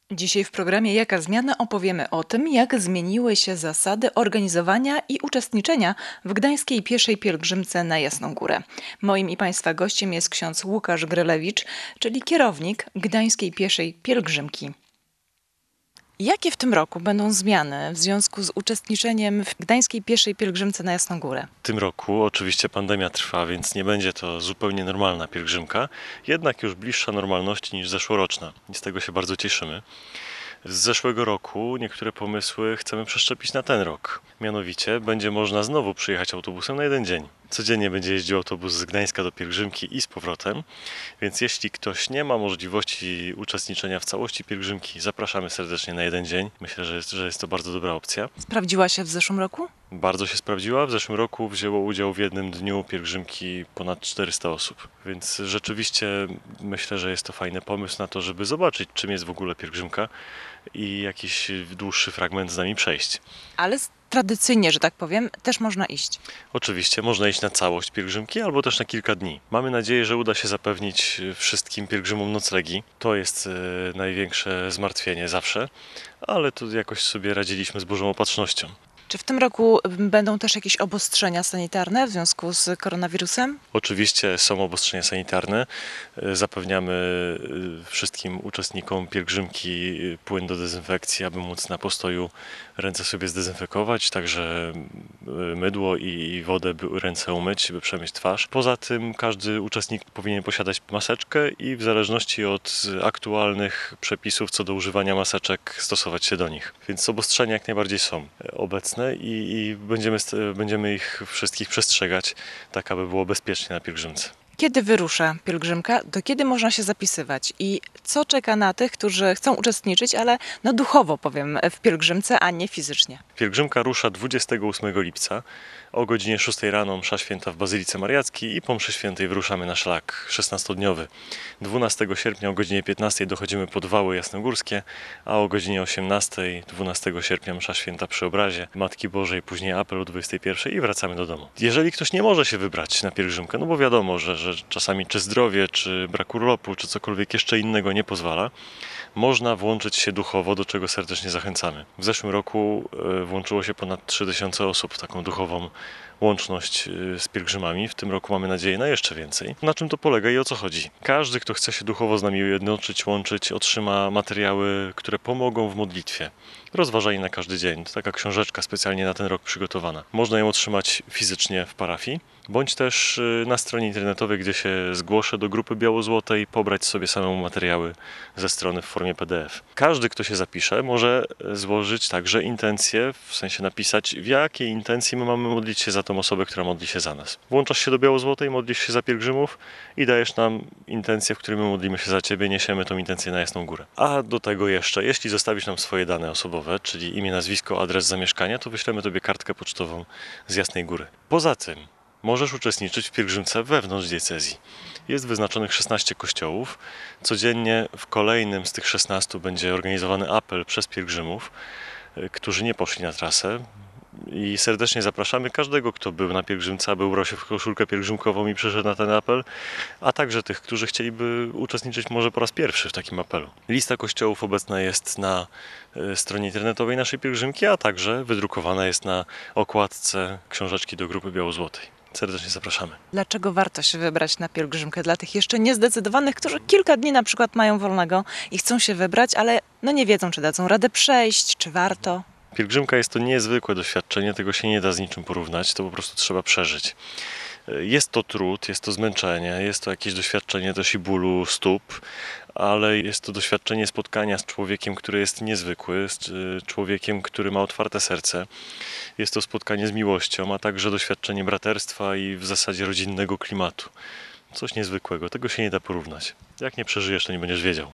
Dzisiaj w programie Jaka zmiana opowiemy o tym, jak zmieniły się zasady organizowania i uczestniczenia w gdańskiej pieszej pielgrzymce na Jasną Górę. Moim i Państwa gościem jest ksiądz Łukasz Grylewicz, czyli kierownik gdańskiej pieszej pielgrzymki. Jakie w tym roku będą zmiany w związku z uczestniczeniem w gdańskiej pieszej pielgrzymce na Jasną Górę? W tym roku oczywiście pandemia trwa, więc nie będzie to zupełnie normalna pielgrzymka, jednak już bliższa normalności niż zeszłoroczna i z tego się bardzo cieszymy. Z zeszłego roku niektóre pomysły chcemy przeszczepić na ten rok. Mianowicie będzie można znowu przyjechać autobusem na jeden dzień. Codziennie będzie jeździł autobus z Gdańska do pielgrzymki i z powrotem, więc jeśli ktoś nie ma możliwości uczestniczenia w całości pielgrzymki, zapraszamy serdecznie na jeden dzień. Myślę, że jest to bardzo dobra opcja. Sprawdziła się w zeszłym roku? Bardzo się sprawdziła. W zeszłym roku wzięło udział w jednym dniu pielgrzymki ponad 400 osób, więc rzeczywiście myślę, że jest to fajny pomysł na to, żeby zobaczyć, czym jest w ogóle pielgrzymka i jakiś dłuższy fragment z nami przejść. Ale tradycyjnie, że tak powiem, też można iść. Oczywiście można iść na całość pielgrzymki albo też na kilka dni. Mamy nadzieję, że uda się zapewnić wszystkim pielgrzymom noclegi. To jest największe zmartwienie zawsze, ale tu jakoś sobie radziliśmy z Bożą opatrznością. Czy w tym roku będą też jakieś obostrzenia sanitarne w związku z koronawirusem? Oczywiście są obostrzenia sanitarne. Zapewniamy wszystkim uczestnikom pielgrzymki płyn do dezynfekcji, aby móc na postoju ręce sobie zdezynfekować, także mydło i wodę, by ręce umyć, by przemyć twarz. Poza tym każdy uczestnik powinien posiadać maseczkę i w zależności od aktualnych przepisów co do używania maseczek stosować się do nich. Więc obostrzenia jak najbardziej są obecne i będziemy ich wszystkich przestrzegać, tak aby było bezpiecznie na pielgrzymce. Kiedy wyrusza pielgrzymka? Do kiedy można się zapisywać? I co czeka na tych, którzy chcą uczestniczyć, ale duchowo powiem, w pielgrzymce, a nie fizycznie? Pielgrzymka rusza 28 lipca o godzinie 6 rano msza święta w Bazylice Mariackiej i po mszy świętej wyruszamy na szlak 16-dniowy. 12 sierpnia o godzinie 15 dochodzimy pod Wały Jasnogórskie, a o godzinie 18 12 sierpnia msza święta przy obrazie Matki Bożej, później apel o 21 i wracamy do domu. Jeżeli ktoś nie może się wybrać na pielgrzymkę, no bo wiadomo, że czasami czy zdrowie, czy brak urlopu, czy cokolwiek jeszcze innego nie pozwala, można włączyć się duchowo, do czego serdecznie zachęcamy. W zeszłym roku włączyło się ponad 3000 osób w taką duchową łączność z pielgrzymami. W tym roku mamy nadzieję na jeszcze więcej. Na czym to polega i o co chodzi? Każdy, kto chce się duchowo z nami ujednoczyć, łączyć, otrzyma materiały, które pomogą w modlitwie. Rozważanie na każdy dzień. To taka książeczka specjalnie na ten rok przygotowana. Można ją otrzymać fizycznie w parafii, bądź też na stronie internetowej, gdzie się zgłoszę do grupy biało-złotej, pobrać sobie samemu materiały ze strony w formie PDF. Każdy, kto się zapisze, może złożyć także intencje, w sensie napisać, w jakiej intencji my mamy modlić się za tą osobę, która modli się za nas. Włączasz się do biało-złotej, modlisz się za pielgrzymów i dajesz nam intencję, w której my modlimy się za Ciebie, niesiemy tą intencję na Jasną Górę. A do tego jeszcze, jeśli zostawisz nam swoje dane osobowe, czyli imię, nazwisko, adres zamieszkania, to wyślemy Tobie kartkę pocztową z Jasnej Góry. Poza tym możesz uczestniczyć w pielgrzymce wewnątrz diecezji. Jest wyznaczonych 16 kościołów. Codziennie w kolejnym z tych 16 będzie organizowany apel przez pielgrzymów, którzy nie poszli na trasę. I serdecznie zapraszamy każdego, kto był na pielgrzymce, aby ubrał się w koszulkę pielgrzymkową i przyszedł na ten apel, a także tych, którzy chcieliby uczestniczyć może po raz pierwszy w takim apelu. Lista kościołów obecna jest na stronie internetowej naszej pielgrzymki, a także wydrukowana jest na okładce książeczki do grupy biało-złotej. Serdecznie zapraszamy. Dlaczego warto się wybrać na pielgrzymkę dla tych jeszcze niezdecydowanych, którzy kilka dni na przykład mają wolnego i chcą się wybrać, ale nie wiedzą, czy dadzą radę przejść, czy warto? Pielgrzymka jest to niezwykłe doświadczenie, tego się nie da z niczym porównać, to po prostu trzeba przeżyć. Jest to trud, jest to zmęczenie, jest to jakieś doświadczenie też i bólu stóp, ale jest to doświadczenie spotkania z człowiekiem, który jest niezwykły, z człowiekiem, który ma otwarte serce. Jest to spotkanie z miłością, a także doświadczenie braterstwa i w zasadzie rodzinnego klimatu. Coś niezwykłego, tego się nie da porównać. Jak nie przeżyjesz, to nie będziesz wiedział.